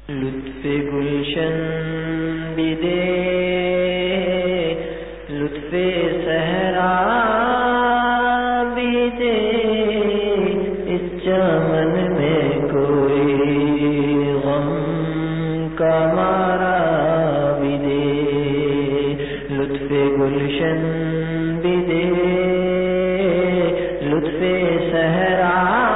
لطف گلشن بھی دے، لطف صحرا بھی دے، اس چمن میں کوئی غم کا مارا بھی دے، لطف گلشن بھی دے، لطف صحرا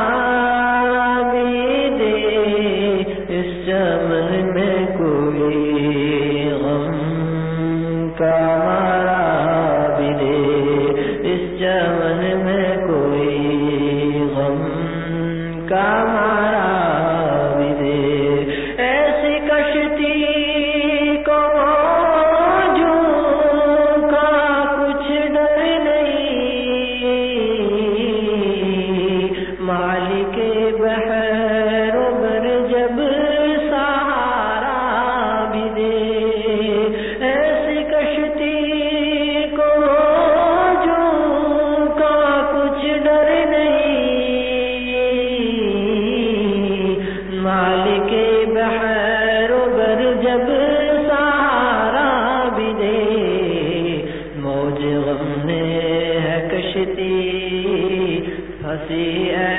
چمن میں کوئی غم کا مارا بھی دے، اس چمن میں کوئی غم کا مارا بھی دے، ایسی کشتی کو موجوں کا کچھ ڈر نہیں، مالک بحر و بر جب مالک بحر و بر جب سہارا بھی دے، موج غم نے ہے کشتی پھنسی اے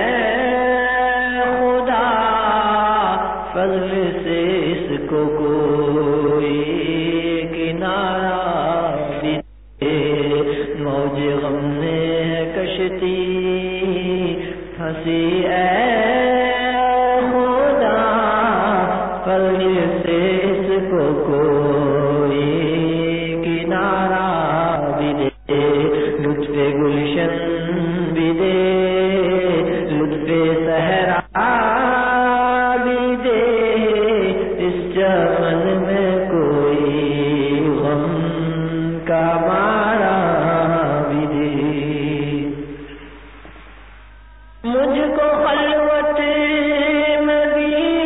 خدا، فضل سے اس کو کوئی کنارہ بھی دے، موج غم نے ہے کشتی پھنسی اے فضل سے اس کو کوئی کنارہ بھی دے، لطف گلشن بھی دے، لطف صحرا بھی دے، اس چمن میں کوئی غم کا مارا بھی دے، مجھ کو خلوت میں بھی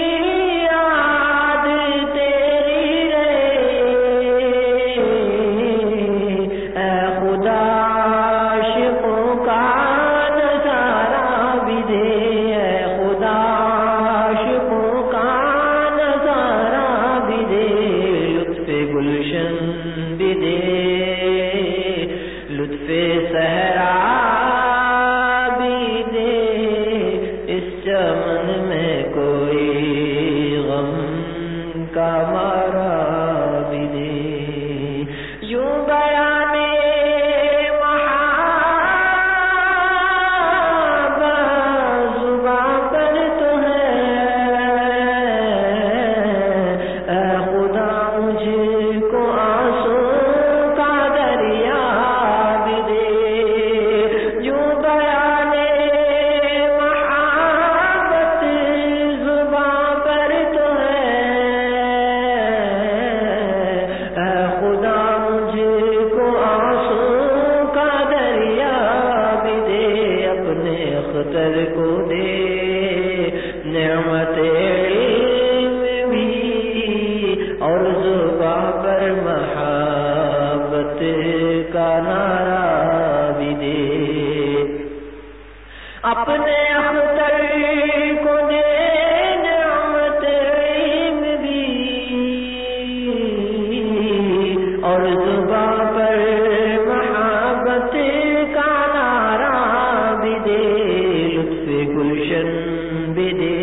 گلشن بھی دے، لطف صحرا بھی دے، اس چمن میں کوئی غم کا مارا بھی دے، یوں بیان محبت زباں پر تو ہے، اے خدا مجھے اختر کو دے نعمت علم بھی، اور زباں پر محبت کا نعرہ بھی دے، اپنے اختر کو دے نعمت علم بھی، اور زباں پر محبت کا نعرہ بھی دے، گلشن بھی دے،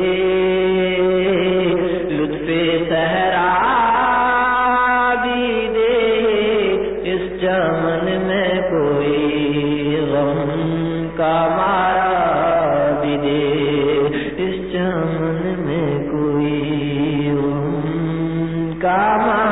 لطف صحرا بھی دے، اس چمن میں کوئی غم کا مارا بھی دے، اس چمن میں کوئی غم کا مارا